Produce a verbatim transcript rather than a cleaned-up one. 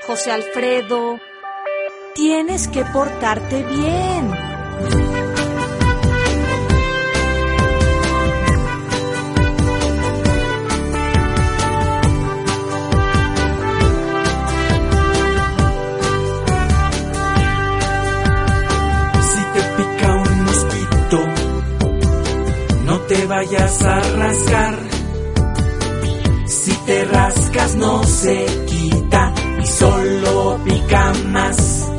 José Alfredo, tienes que portarte bien. No te vayas a rascar. Si te rascas no se quita y solo pica más.